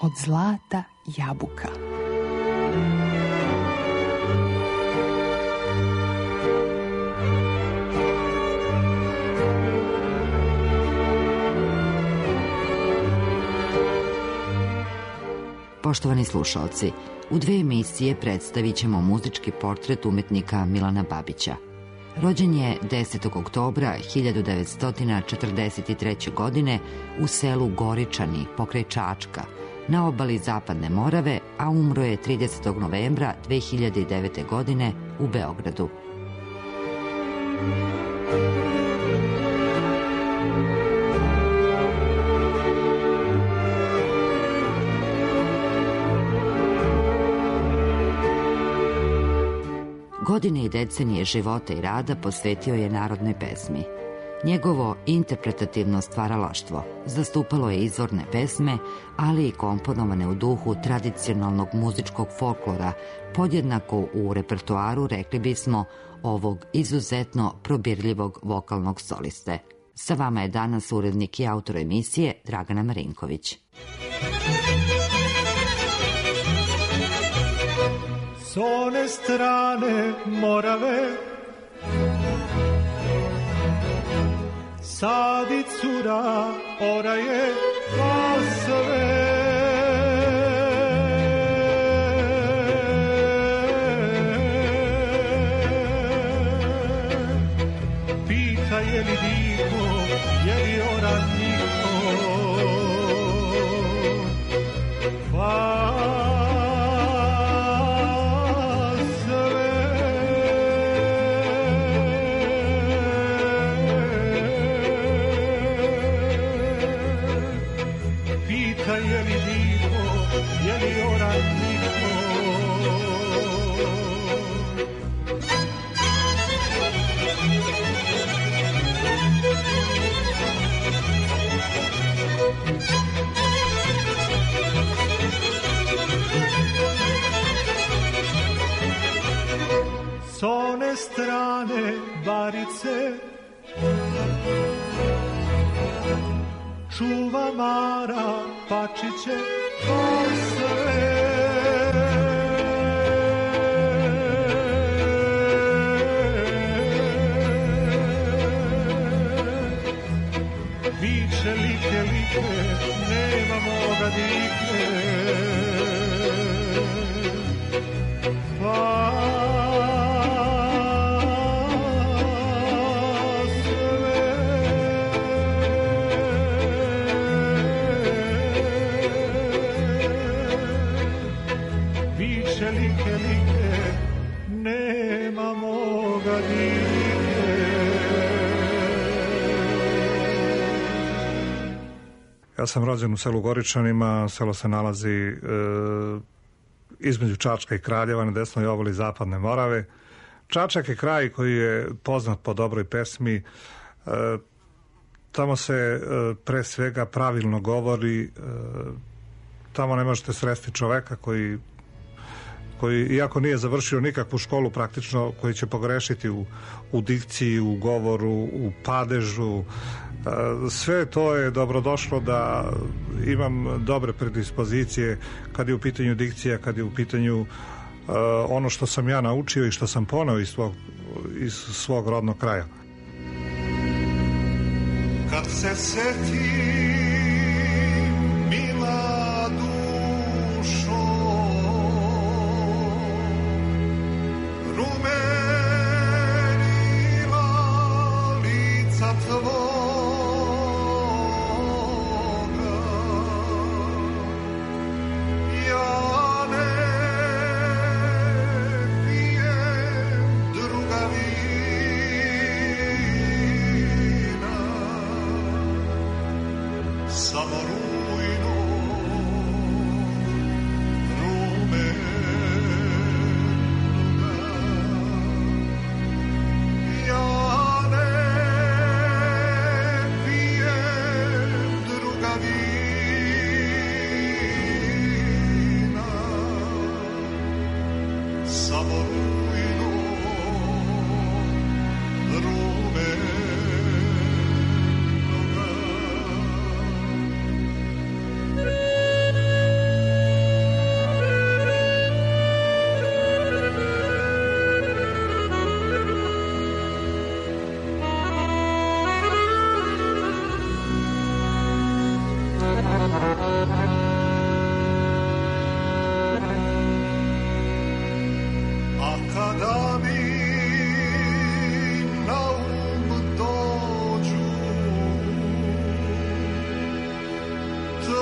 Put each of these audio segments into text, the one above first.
od zlata jabuka. Poštovani slušalci, u 2 emisije predstavit ćemo muzički portret umetnika Milana Babića. Rođen je 10. oktobra 1943. godine u selu Goričani pokraj Čačka, na obali Zapadne Morave, a umro je 30. novembra 2009. godine u Beogradu. Godine i decenije života i rada posvetio je narodnoj pesmi. Njegovo interpretativno stvaralaštvo zastupalo je izvorne pesme, ali i komponovane u duhu tradicionalnog muzičkog folklora, podjednako u repertoaru, rekli bismo, ovog izuzetno probirljivog vokalnog soliste. Sa vama je danas urednik i autor emisije Dragana Marinković. S one strane Morave sadi cura, oraje pasove. Pita je li diko, je li oran niko, s one strane Barice čuva Mara Pačiće pasove. Viče like, like, nema moga dike, Ja sam rođen u selu Goričanima, selo se nalazi između Čačka i Kraljeva, na desnoj obali Zapadne Morave. Čačak je kraj koji je poznat po dobroj pesmi. Tamo se pre svega pravilno govori, tamo ne možete sresti čoveka koji iako nije završio nikakvu školu praktično, koji će pogrešiti u dikciji, u govoru, u padežu. Sve to je dobrodošlo da imam dobre predispozicije kad je u pitanju dikcija, kad je u pitanju ono što sam ja naučio i što sam poneo iz svog rodnog kraja. Kad se seti mila dušo, rumenila lica tvoga, ja ne pijem druga vina, samo rujno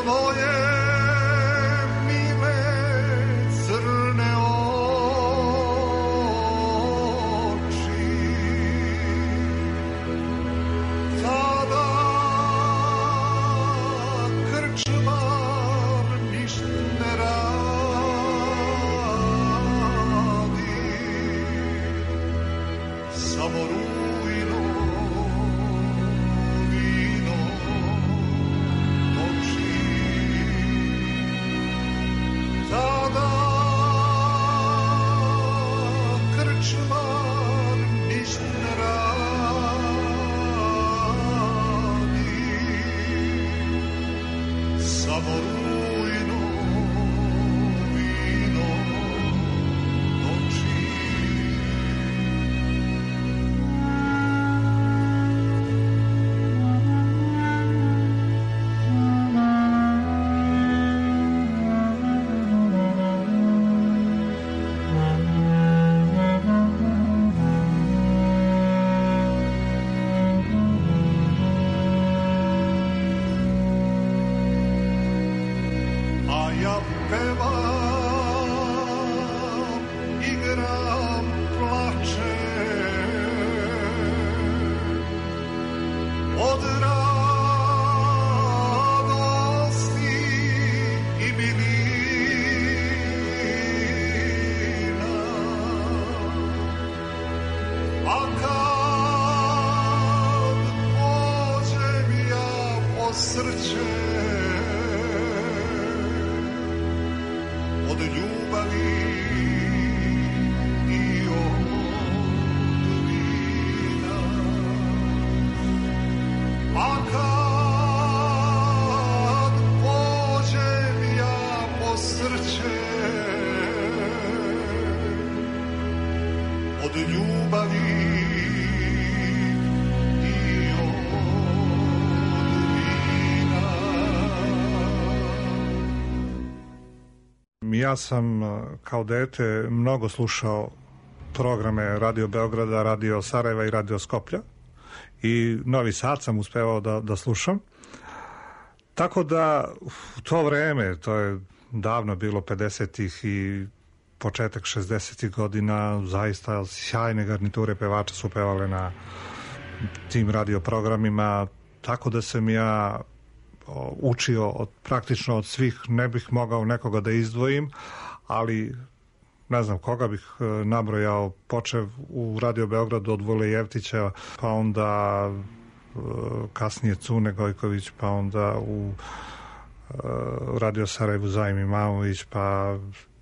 Ja sam kao dete mnogo slušao programe Radio Beograda, Radio Sarajeva i Radio Skoplja i Novi Sad sam uspevao da slušam. Tako da u to vreme, to je davno bilo 50-ih i početak 60-ih godina, zaista sjajne garniture pevača su pevale na tim radio programima, tako da sam ja učio praktično od svih, ne bih mogao nekoga da izdvojim, ali ne znam koga bih nabrojao, počev u Radio Beogradu od Vule Jevtića, pa onda kasnije Cune Gojković, pa onda u Radio Sarajevu Zajim Imamović, pa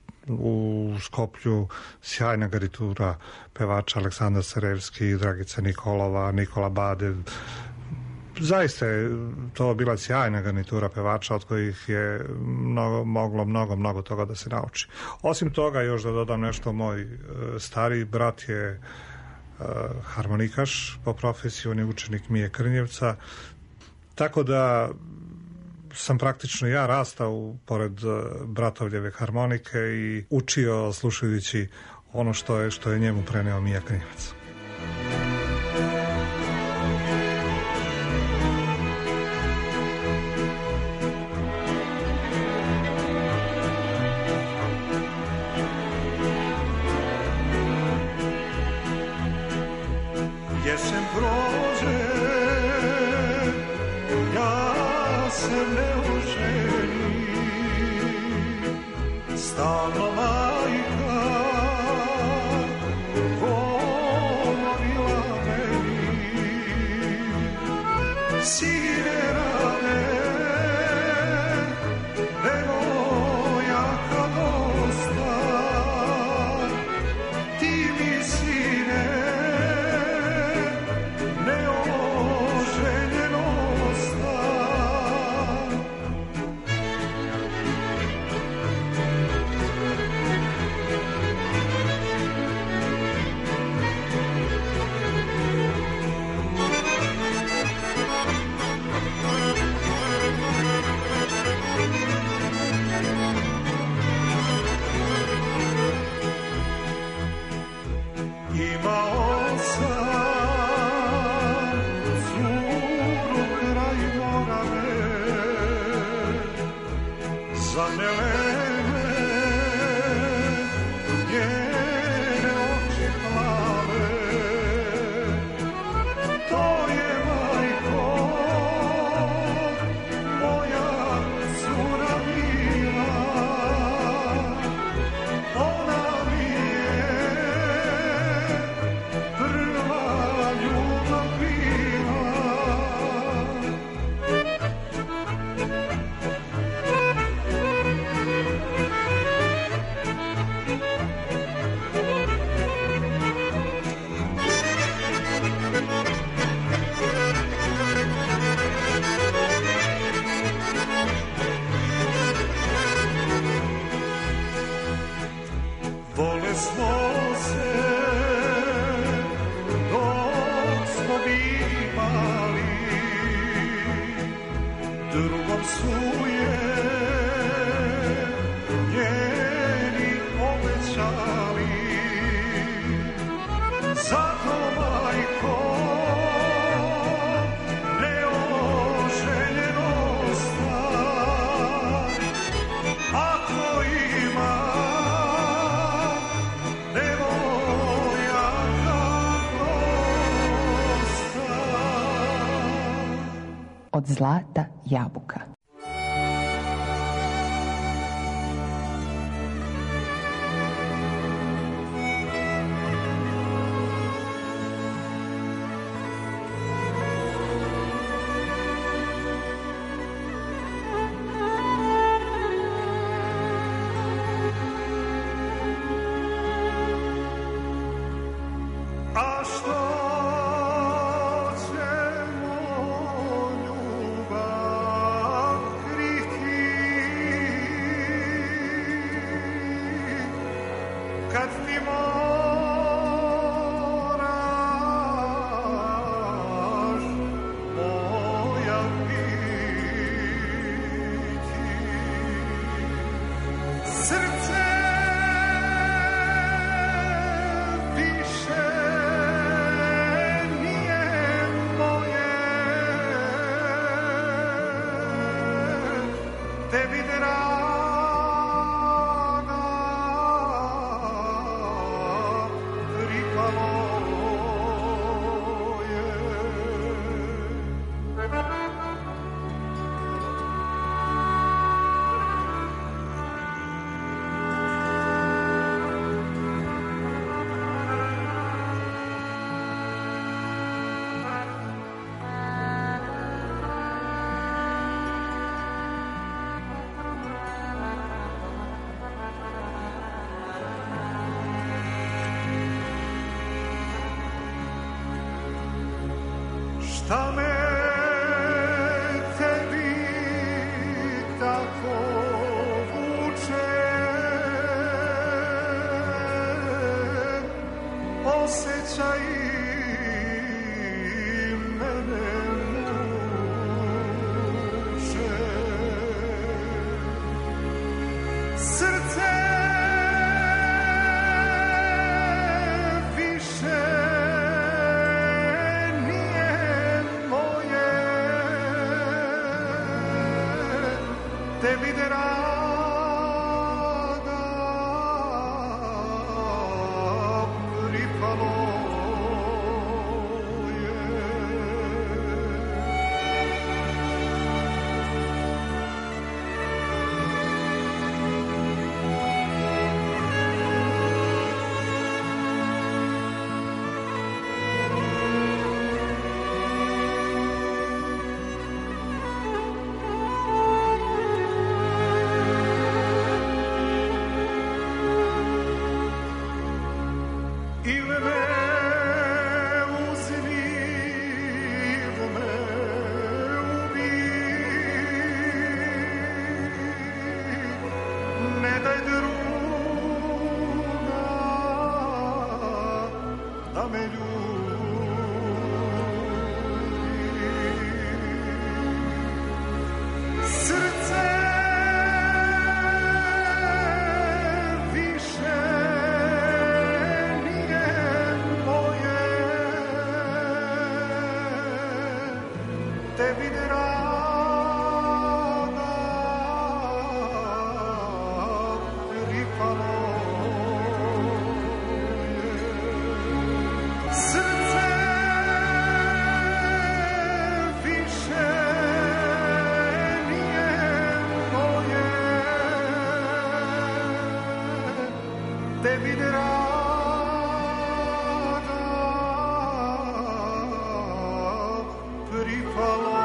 u Skoplju sjajna garnitura pevača Aleksandar Sarajevski, Dragica Nikolova, Nikola Badev. Zaista je to bila sjajna garnitura pevača od kojih je moglo mnogo toga da se nauči. Osim toga, još da dodam nešto, moj stariji brat je harmonikaš po profesiji, on je učenik Mije Krnjevca, tako da sam praktično ja rastao pored bratovljeve harmonike i učio slušajući ono što je njemu preneo Mija Krnjevac. Jesen prođe, ja se ne oženim, stalno majka govorila meni, sine rade, devojaka dosta, ti mi sine zamelene njene oči plave. To je majko moja cura mila, ona mi je prva ljubav bila. Vole smo se dok smo bili mali, drugom su je njeni obećali. Zato majko neoženjeno stav, ako ima Od zlata jabuka. A što ćemo ljubav kriti kad ti moraš moja biti. Srce više nije moje, tebi draga pripalo je. Šta me tebi tako vuče, osjećaj mene muče. Srce više tebi draga pripalo je. tebi draga pripalo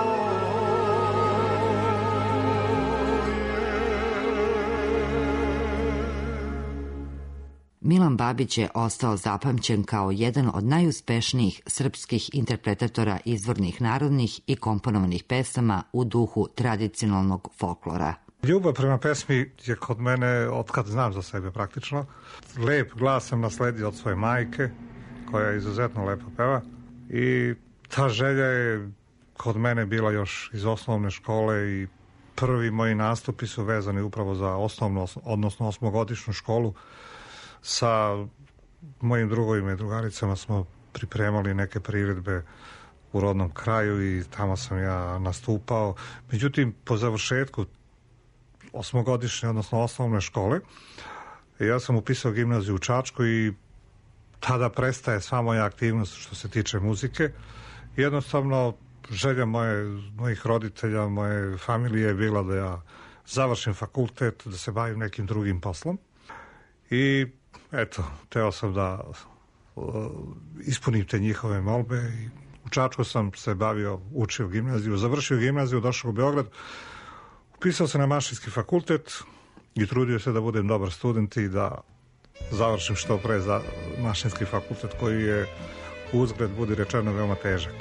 Milan Babić je ostao zapamćen kao jedan od najuspešnijih srpskih interpretatora izvornih narodnih i komponovanih pesama u duhu tradicionalnog folklora. Ljubav prema pesmi je kod mene, otkad znam za sebe praktično. Lep glas sam nasledio od svoje majke, koja izuzetno lepo peva. I ta želja je kod mene bila još iz osnovne škole i prvi moji nastupi su vezani upravo za osnovnu, odnosno osmogodišnju školu. Sa mojim drugovima i drugaricama smo pripremali neke priredbe u rodnom kraju i tamo sam ja nastupao. Međutim, po završetku osmogodišnje, odnosno osnovne škole, ja sam upisao gimnaziju u Čačku i tada prestaje sva moja aktivnost što se tiče muzike. Jednostavno, želja mojih roditelja, moje familije je bila da ja završim fakultet, da se bavim nekim drugim poslom. I eto, teo sam da ispunim te njihove molbe i u Čačku sam se bavio, učio gimnaziju, završio gimnaziju, došao u Beograd, upisao se na mašinski fakultet i trudio se da budem dobar student i da završim što pre za mašinski fakultet koji je uzgled, budi rečeno, veoma težak.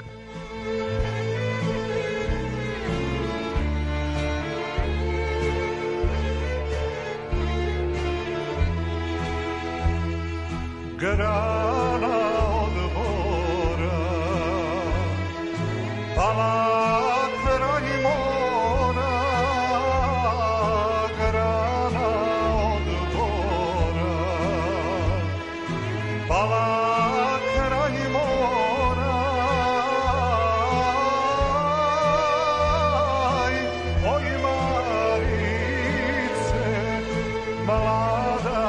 Grana od mora pala kraj mora, grana od mora pala kraj mora. Oj Marice, mlada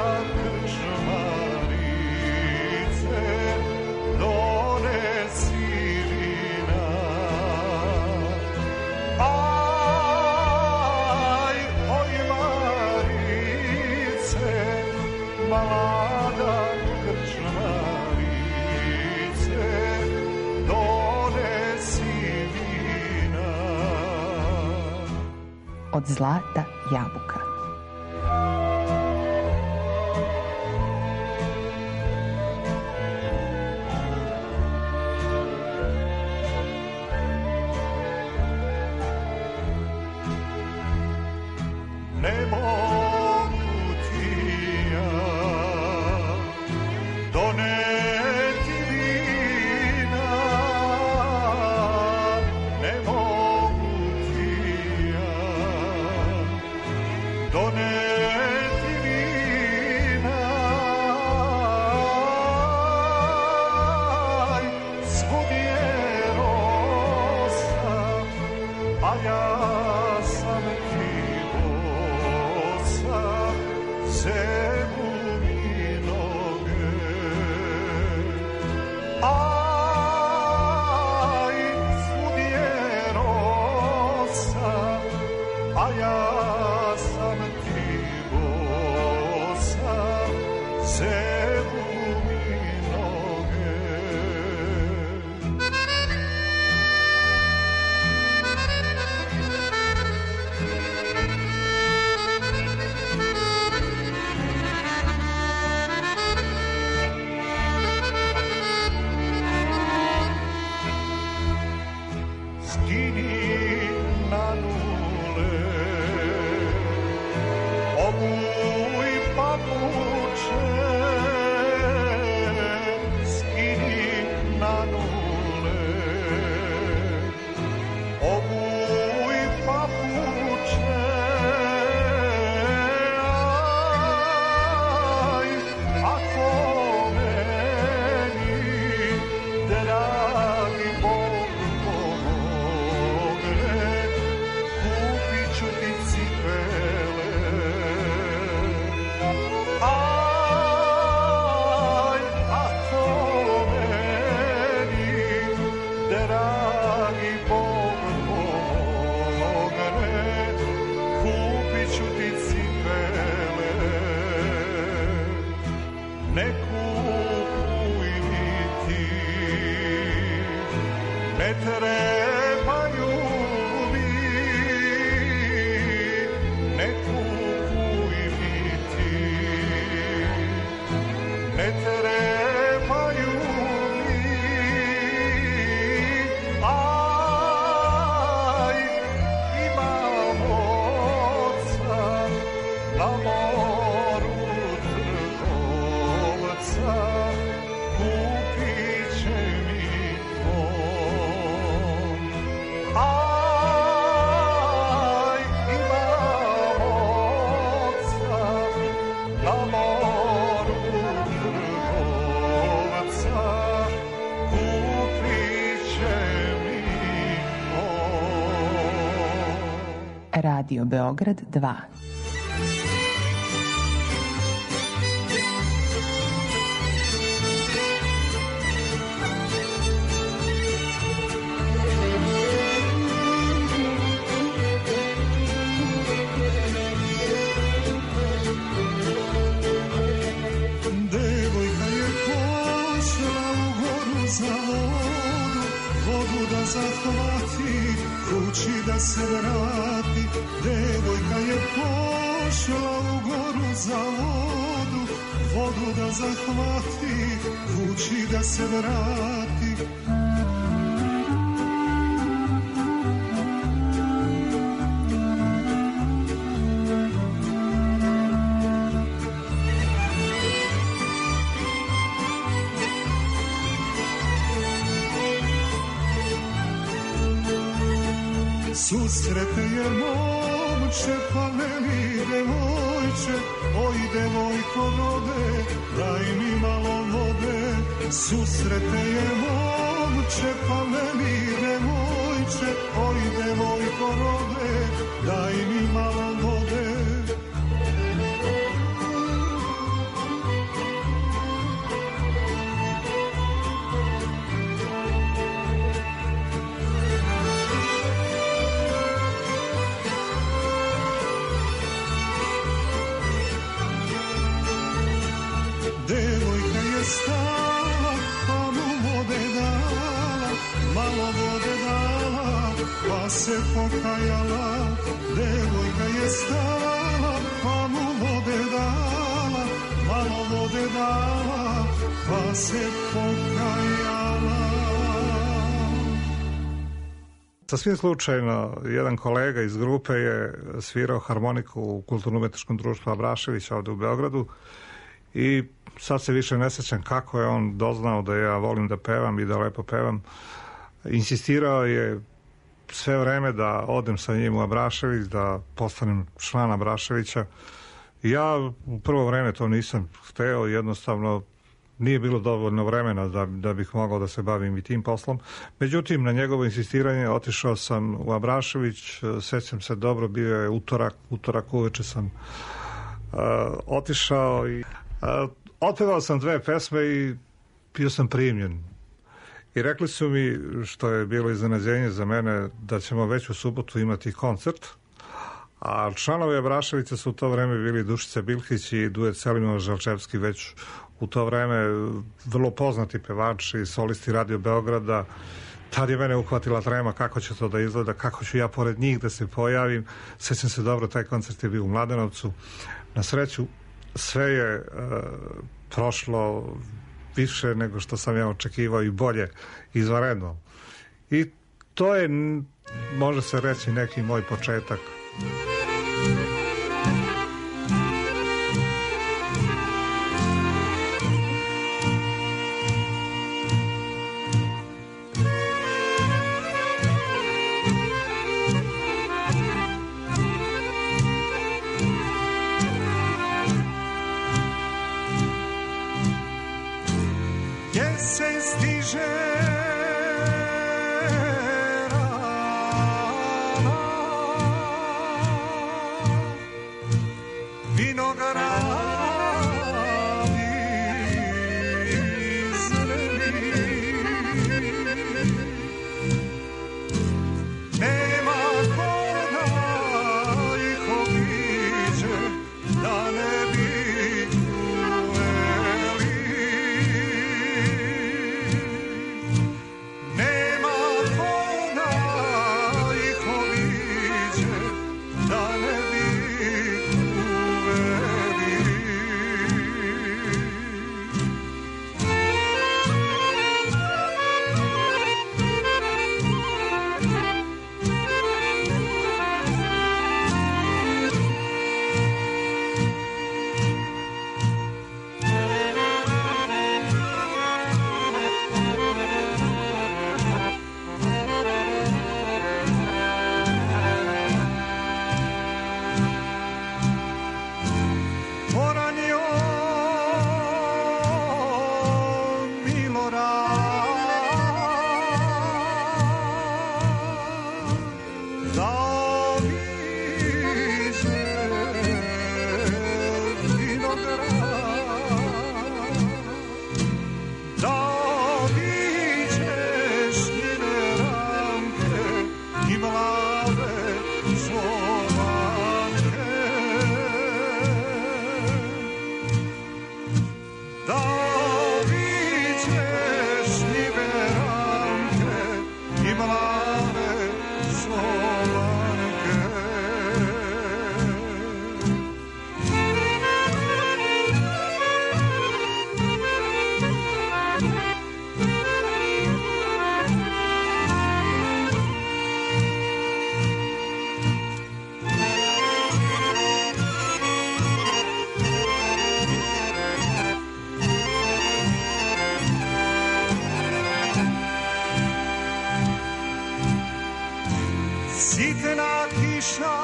Od zlata jabuka. Ne mogu ti ja doneti vina, ne mogu ti ja doneti vina. Svud je rosa, a ja sam ti zebu mi noge. Aj, svud je rosa, a ja sam ti bosa, zebu mi noge. Skini na nule Radio Beograd 2. Zahvati, kući da se vrati, devojka je pošla u goru za vodu, vodu da zahvati, kući da se vrati. Susrete je momče, pa veli devojče, oj devojko rode, daj mi malo vode. Susrete je momče, pa veli devojče, oj devojko rode, daj mi malo vode. Devojka je stala, pa mu vode dala, malo vode dala, pa se pokajala. Devojka je stala, pa mu vode dala, malo vode dala, pa se pokajala. Sasvim slučajno, jedan kolega iz grupe je svirao harmoniku u Kulturno-umetničkom društvu Abrašević ovde u Beogradu i sad se više ne sećam kako je on doznao da ja volim da pevam i da lepo pevam. Insistirao je sve vreme da odem sa njim u Abrašević, da postanem član Abraševića. Ja u prvo vreme to nisam hteo, jednostavno nije bilo dovoljno vremena da bih mogao da se bavim i tim poslom. Međutim, na njegovo insistiranje otišao sam u Abrašević, sećam se dobro, bio je utorak uveče sam otišao i otpevao sam 2 pesme i bio sam primljen. I rekli su mi, što je bilo iznenađenje za mene, da ćemo već u subotu imati koncert, a članovi Abraševića su u to vreme bili Dušica Bilhić i duet Selimova Žalčevski, već u to vreme vrlo poznati pevači, solisti Radio Beograda. Tad je mene uhvatila trema kako će to da izgleda, kako ću ja pored njih da se pojavim. Sećam se dobro, taj koncert je bio u Mladenovcu. Na sreću, sve je prošlo više nego što sam ja očekivao i bolje, izvanredno. I to je, može se reći, neki moj početak. kiša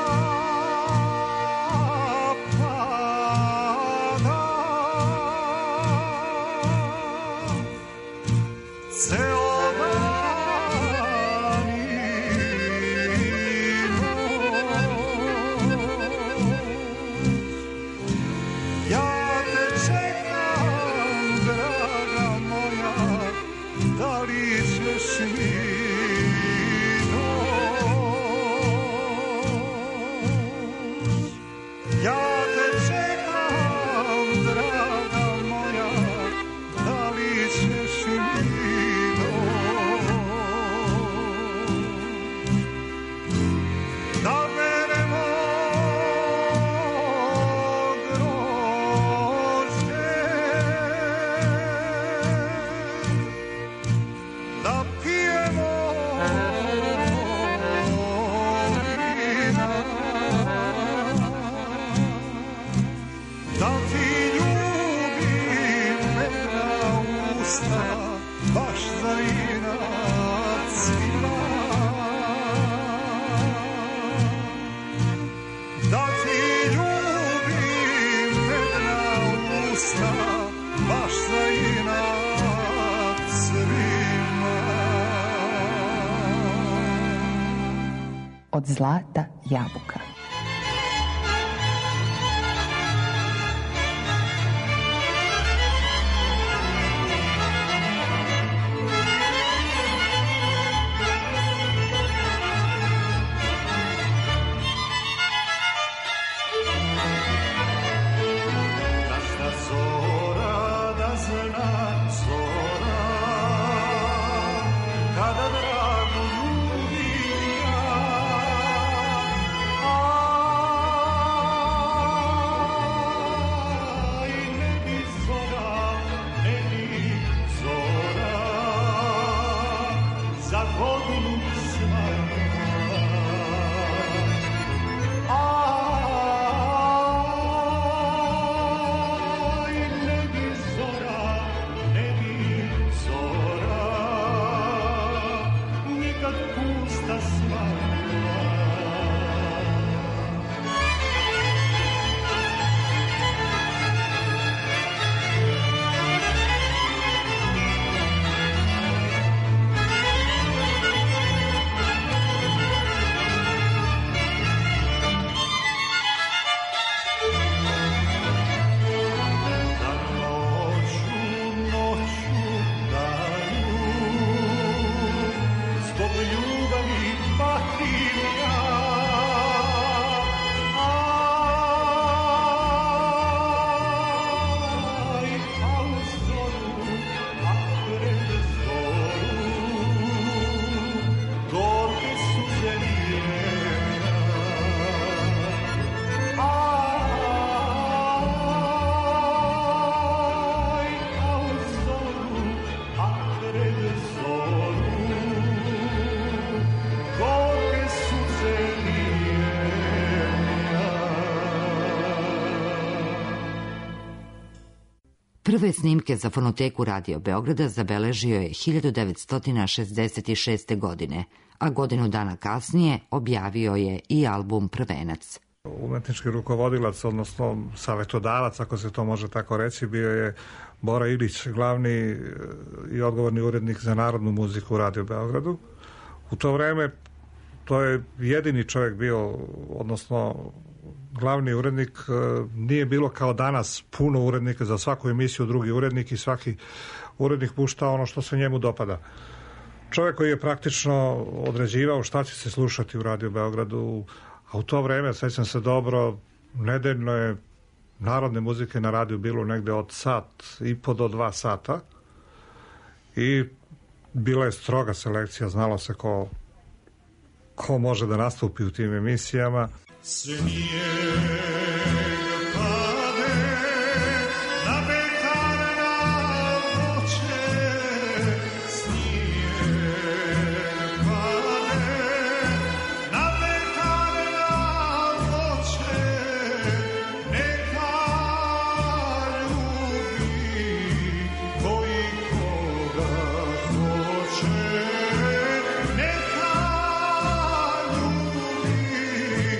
pada, ceo dan i noć. Ja te čekam, draga moja, da li ćeš mi ja te čekam, draga moja, da li ćeš mi doći? Da beremo grožđe, da pijemo vina, da ti ljubim medna usta, baš za inat svima. Da ti ljubim medna usta, baš za inat svima. Od zlata jabuka. Kada dragu ljubim ja, Prve snimke za fonoteku Radio Beograda zabeležio je 1966. godine, a godinu dana kasnije objavio je i album Prvenac. Umetnički rukovodilac, odnosno savetodavac, ako se to može tako reći, bio je Bora Ilić, glavni i odgovorni urednik za narodnu muziku u Radio Beogradu. U to vreme to je jedini čovjek bio, odnosno glavni urednik. Nije bilo kao danas puno urednika za svaku emisiju, drugi urednik, i svaki urednik pušta ono što se njemu dopada. Čovjek koji je praktično određivao šta će se slušati u Radio Beogradu, a u to vreme, sećam se dobro, nedeljno je narodne muzike na radiju bilo negde od 1,5 do 2 sata i bila je stroga selekcija, znalo se ko može da nastupi u tim emisijama. Snijeg pade na bekarna voće, snijeg pade na bekarna voće, neka ljubi koji koga hoće, neka ljubi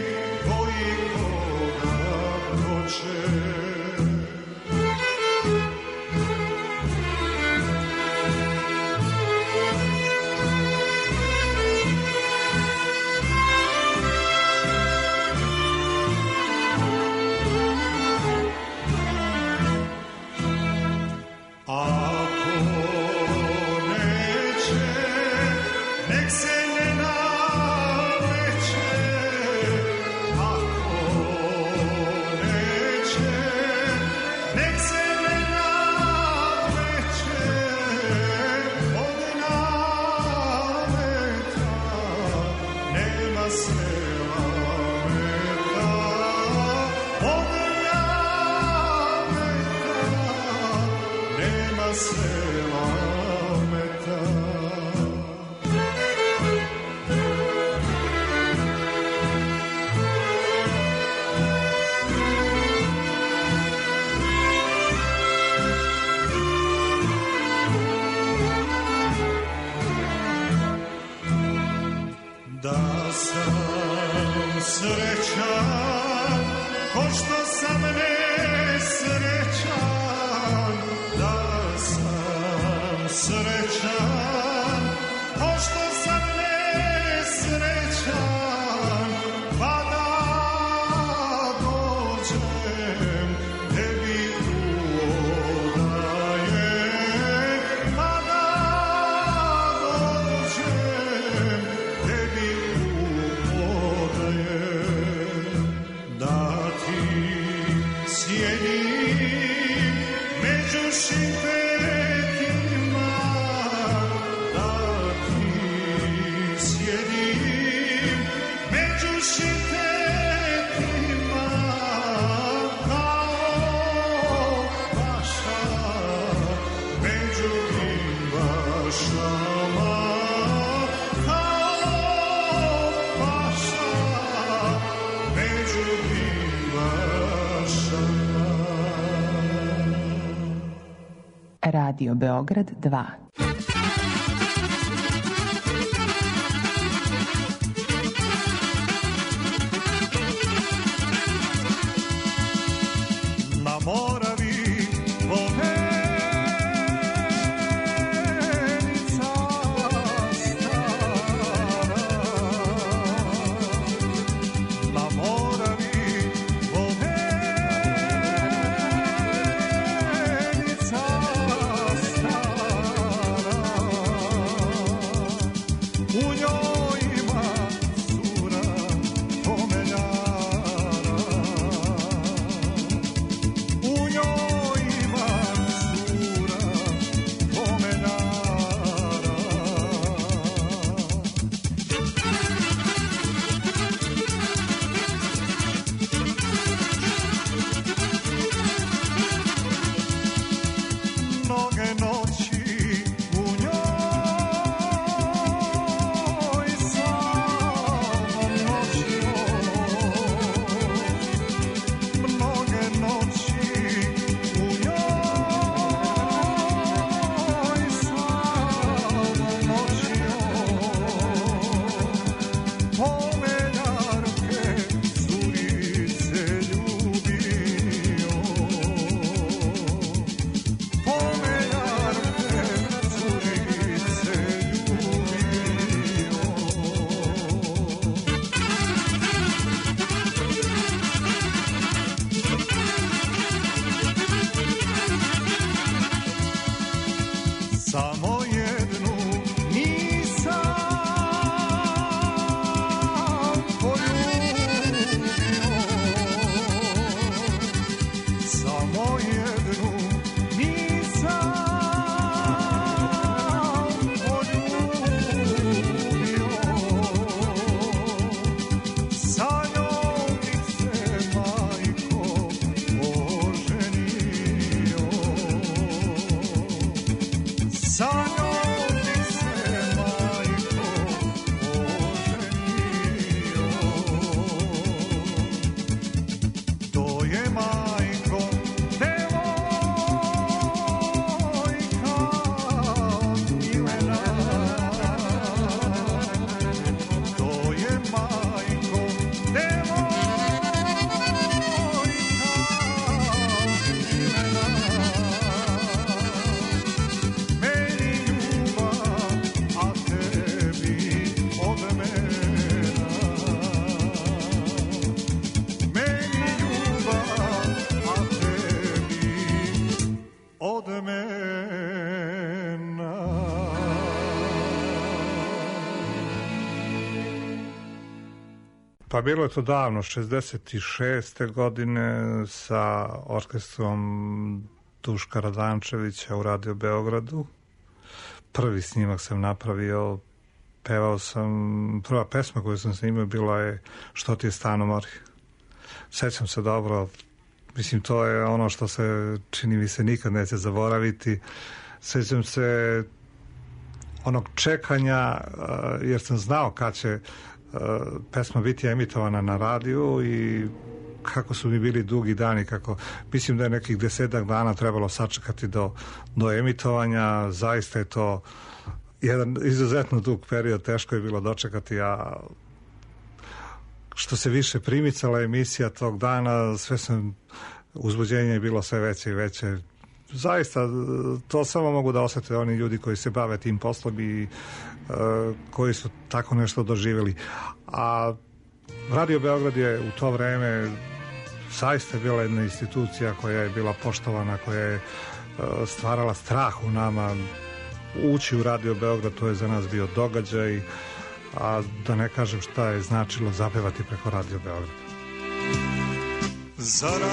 srećan, ko što sam nesrećan, da sam srećan, ko što sam nesrećan, pa da dođem tebi u odaje, pa da dođem tebi u odaje, da ti sjedim među šipetima, da ti sjedim među šipetima, kao paša među dimbašama, kao paša među dimbašama. Radio Beograd 2. Na Moravi Vovenica stara, na Moravi Vovenica stara, u njoj ima cura pomeljara, u njoj ima cura pomeljara. Mnoge noći u njoj sam noćio, mnoge noći u njoj sam noćio, pomeljarke curice ljubio, pomeljarke curice ljubio. Samo jednu nisam poljubio, samo jednu nisam poljubio, sa njom bih se, majko, oženio, sa njom bih se, majko, oženio. To je, majko, devojka milena, to je, majko, devojka milena. Meni ljubav, a tebi od mena. Meni ljubav, a tebi od mena. Pa bilo je to davno, 66. godine sa orkestrom Duška Radančevića u Radio Beogradu. Prvi snimak sam napravio, pevao sam, prva pesma koju sam snimio bila je Što ti je Stanomori. Sećam se dobro, mislim to je ono što se čini mi se nikad neće zaboraviti. Sećam se onog čekanja, jer sam znao kad će pesma biti emitovana na radiju i kako su mi bili dugi dani, kako mislim da je nekih 10 dana trebalo sačekati do emitovanja. Zaista je to jedan izuzetno dug period, teško je bilo dočekati, a što se više primicala emisija tog dana, sve sam, uzbuđenje je bilo sve veće i veće. Zaista, to samo mogu da osete oni ljudi koji se bave tim poslom i koji su tako nešto doživjeli. A Radio Beograd je u to vreme zaista bila jedna institucija koja je bila poštovana, koja je stvarala strah u nama. Ući u Radio Beograd, to je za nas bio događaj, a da ne kažem šta je značilo zapevati preko Radio Beograda. Zarasle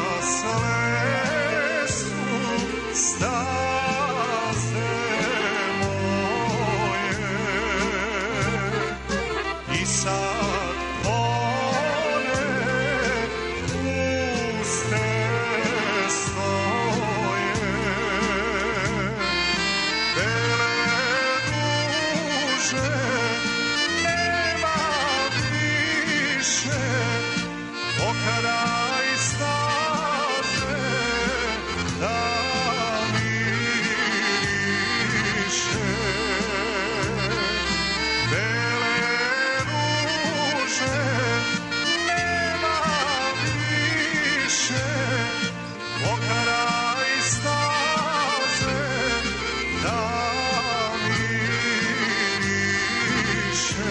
su staze moje i sad one puste stoje, bele duže nema više, okara i staze da miriše, bele ruže nema više, okara i staze da miriše.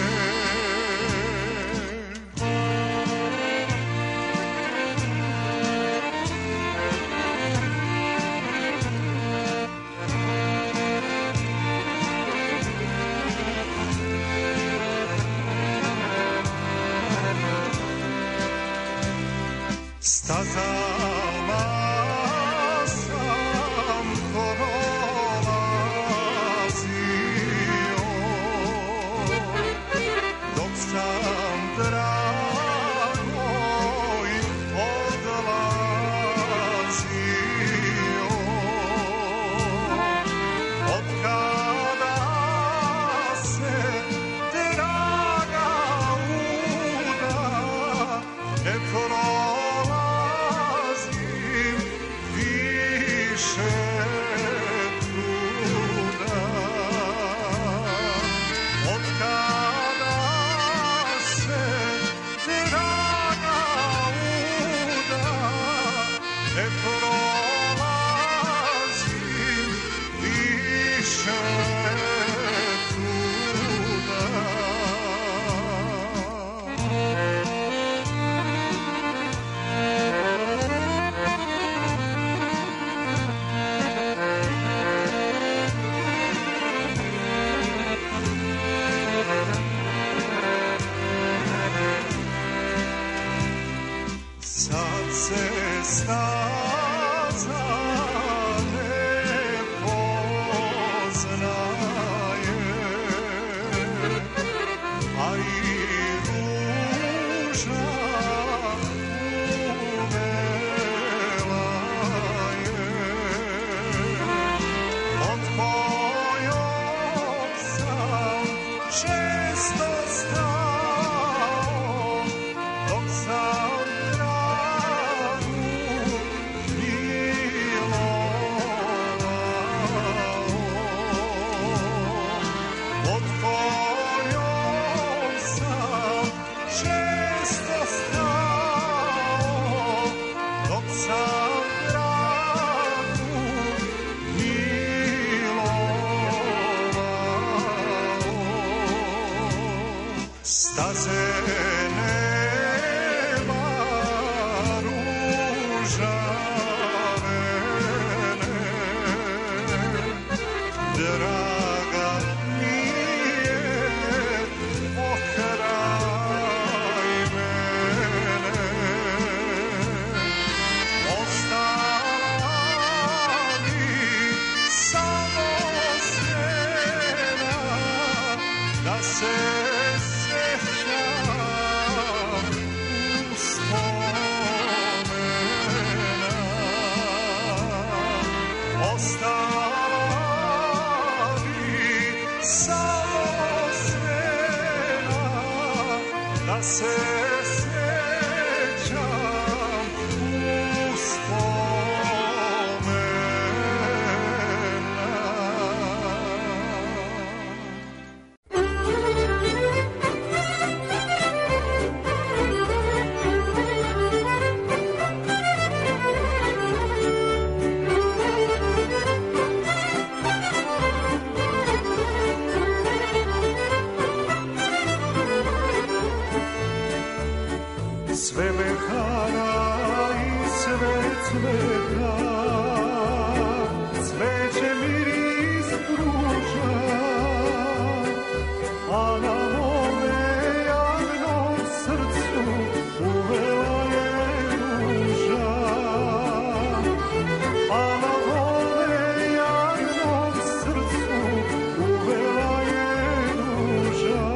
Stazama sam prolazio, dok sam dragoj odlazio. Od kada se draga uda, ne prolazim više tuda. Od kada se draga uda, ne prolazim više tuda. Sad se staza ne poznaje, a i ruža uvela je, od kojog sam često stao, dok sam od kojom sam često sve mehana i sve cveta, cveće miris pruža, a na mome jadnom srcu uvela je ruža, a na mome jadnom srcu uvela je ruža.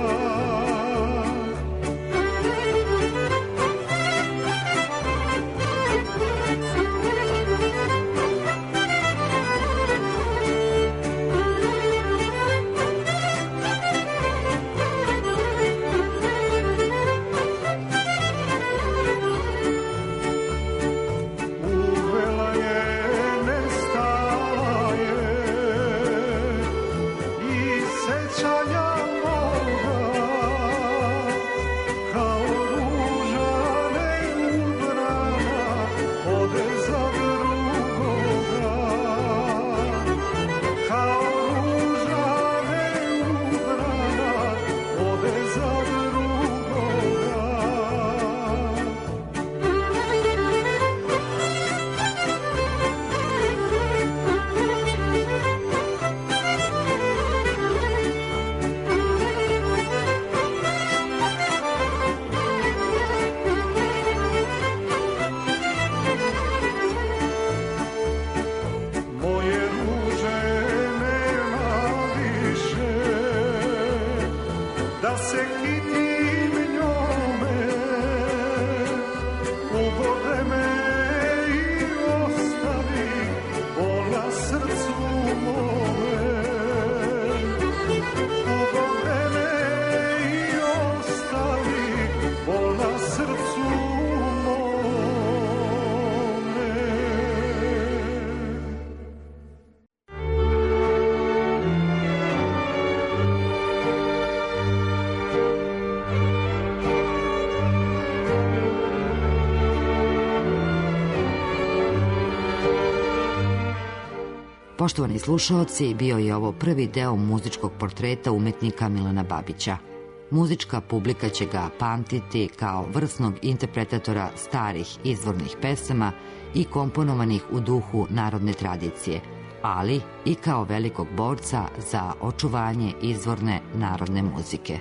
Poštovani slušaoci, bio je ovo prvi deo muzičkog portreta umetnika Milana Babića. Muzička publika će ga pamtiti kao vrsnog interpretatora starih izvornih pesama i komponovanih u duhu narodne tradicije, ali i kao velikog borca za očuvanje izvorne narodne muzike.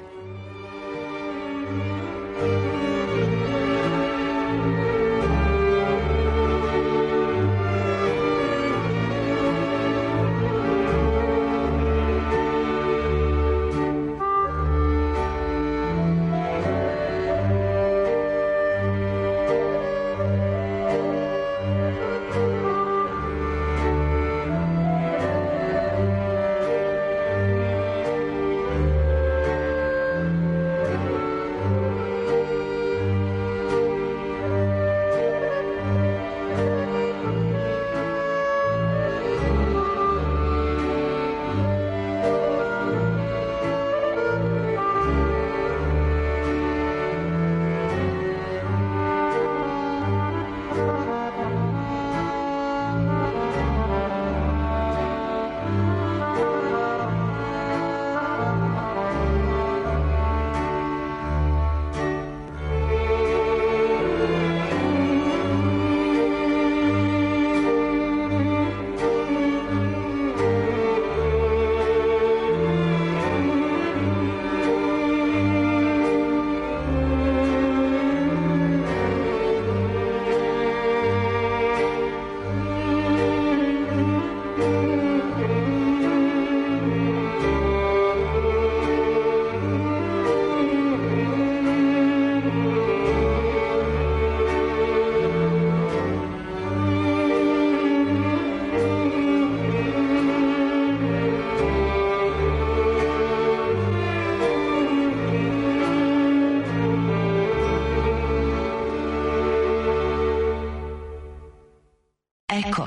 Eko.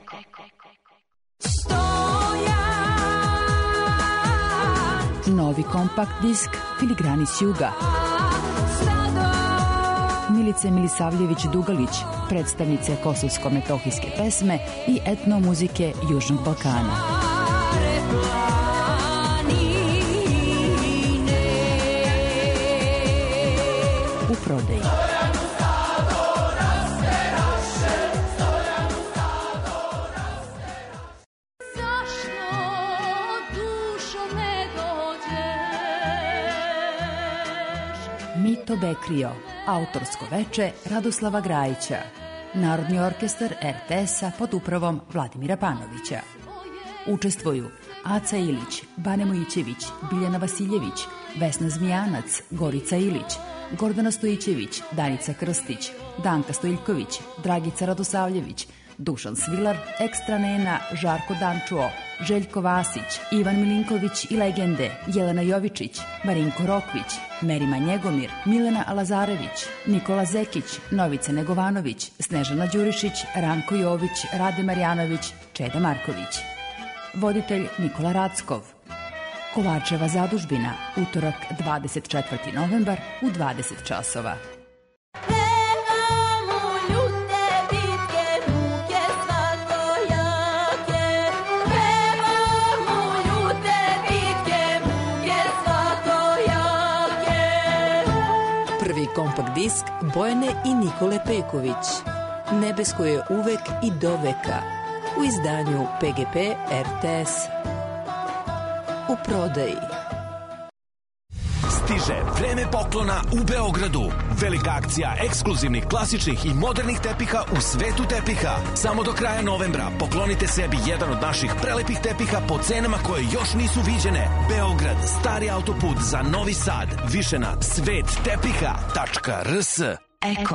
Novi kompakt disk Filigrani s juga. Milice Milisavljević-Dugalić, predstavnice kosovsko-metohijske pesme i etnomuzike Južnog Balkana. U prodaji. Bekrio, autorsko veče Radoslava Grajića, Narodni orkestar RTS-a pod upravom Vladimira Panovića. Učestvuju Aca Ilić, Bane Mojićević, Biljana Vasiljević, Vesna Zmijanac, Gorica Ilić, Gordana Stojićević, Danica Krstić, Danka Stojiljković, Dragica Radosavljević, Dušan Svilar, Ekstra Nena, Žarko Dančuo, Željko Vasić, Ivan Milinković i legende, Jelena Jovičić, Marinko Rokvić, Merima Njegomir, Milena Lazarević, Nikola Zekić, Novica Negovanović, Snežana Đurišić, Ranko Jović, Rade Marjanović, Čeda Marković. Voditelj Nikola Rackov. Kovačeva zadužbina, utorak 24. novembar u 20 časova. Prvi kompakt disk Bojane i Nikole Peković. Nebesko je uvek i do veka. U izdanju PGP RTS. U prodaji. Stiže vreme poklona u Beogradu. Velika akcija ekskluzivnih, klasičnih i modernih tepiha u svetu tepiha. Samo do kraja novembra poklonite sebi jedan od naših prelepih tepiha po cenama koje još nisu viđene. Beograd, stari autoput za Novi Sad. Više na svettepiha.rs. Eko.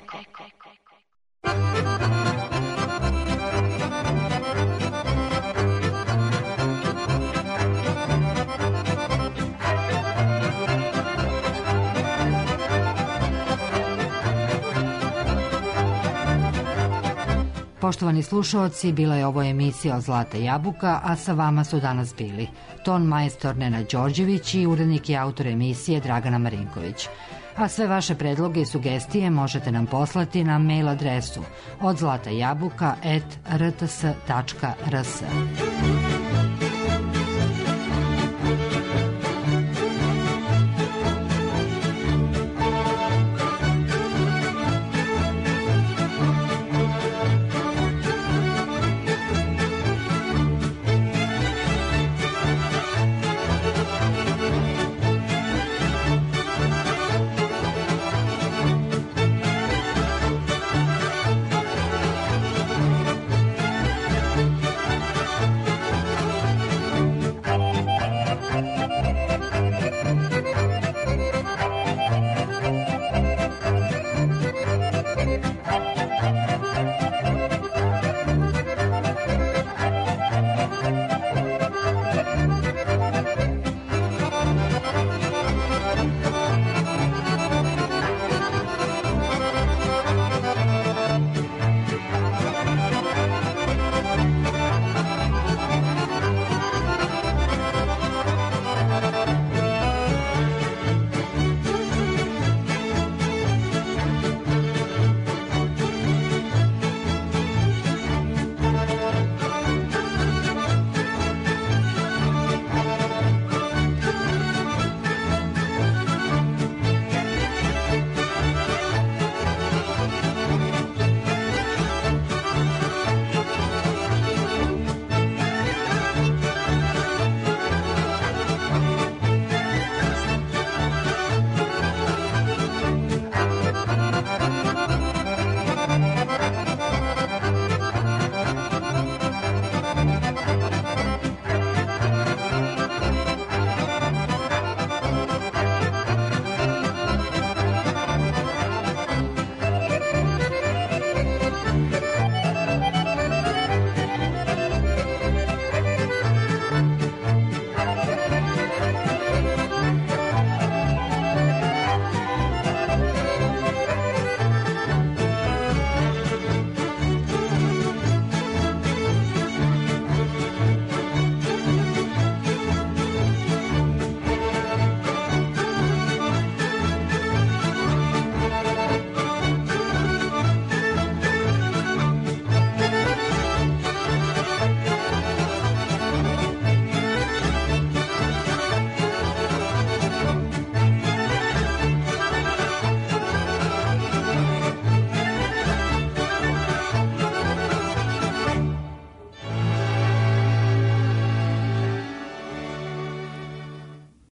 Poštovani slušaoci, bila je ovo emisija Zlata jabuka, a sa vama su danas bili ton majstor Nenad Đorđević i urednik i autor emisije Dragana Marinković. A sve vaše predloge i sugestije možete nam poslati na mail adresu odzlatajabuka@rts.rs.